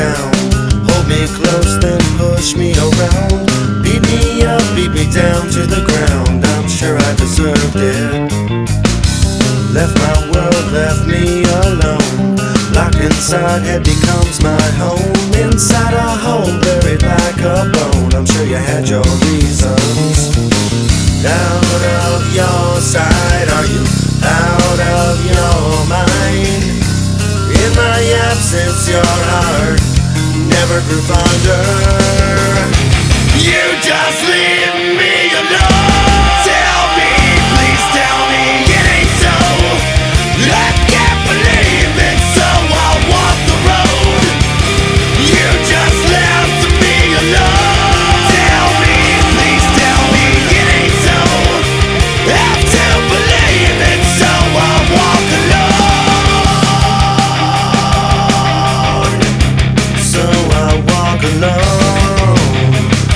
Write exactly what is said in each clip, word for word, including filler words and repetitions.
down. Hold me close, then push me around. Beat me up, beat me down to the ground. I'm sure I deserved it. Left my world, left me alone. Locked inside, head becomes my home. Inside a hole, buried like a bone. I'm sure you had your reasons. Out of your sight, are you out of your mind? In my absence, your heart never grew fonder. You just leave me alone. Tell me, please tell me it ain't so. I can't believe it, so I'll walk the road. You just left me alone. Tell me, please tell me it ain't so. Have to believe it, so I'll walk alone. So I walk alone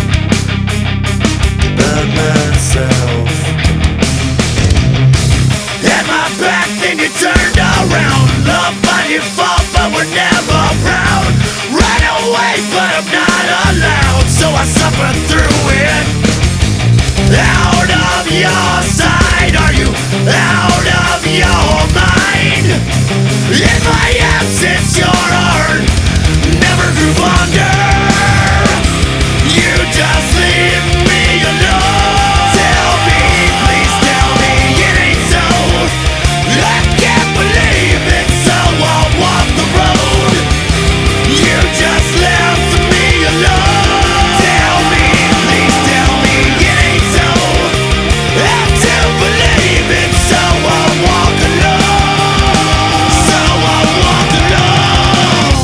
by myself. At my back, then you turned around. Love by default, but we're never proud. Ran away, but I'm not allowed, so I suffer through it. Out of your sight, are you out of your mind? In my absence, your heart never grew fonder. You just leave me alone. Tell me, please tell me it ain't so. I can't believe it, so I'll walk the road. You just left me alone. Tell me, please tell me it ain't so. Have to believe it, so I'll walk alone. So I'll walk alone.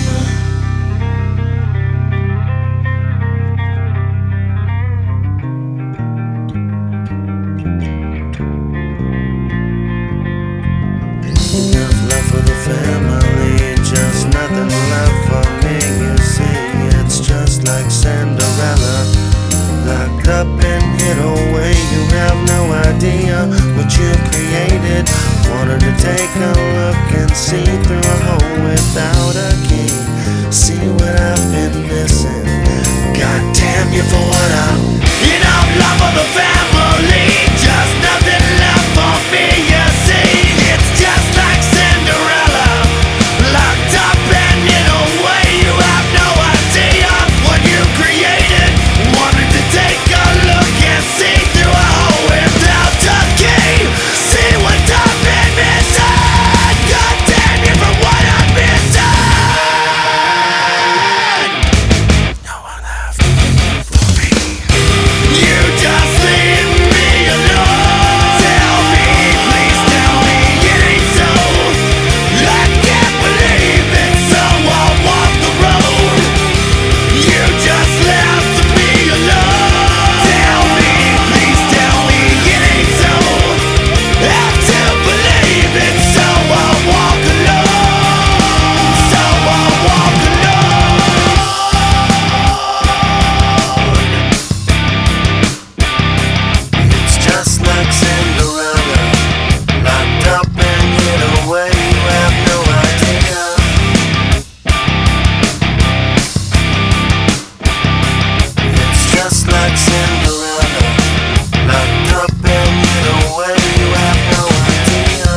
Enough love for the family, just nothing left for me. You see, it's just like Cinderella, locked up and hid away. You have no idea what you created. Wanted to take a look and see through a hole without a key. See what I've been missing. God damn you for what I'm. Enough love for the family, just nothing left for me. You see, it's just like Cinderella, locked up and hid away. You have no idea what you created. Wanted to take a look and see through a hole without a key. See what I've been missing. God damn you for what I've missing. No one left for me. You just leave me alone. Tell me, please tell me it ain't so. I can't believe it, so I'll walk the road. You just left me alone. Tell me, please tell me it ain't so. Have to believe it, so I'll walk alone. So I'll walk alone. It's just like Cinderella, locked up and hid away. You have no idea. It's just like Cinderella, locked up and hid away. You have no idea.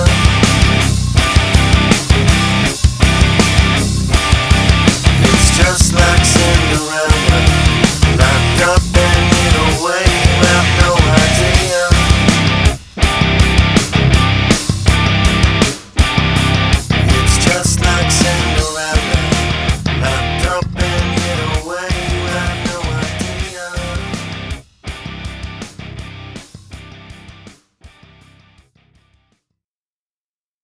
It's just like Cinderella, locked up and hid away. You have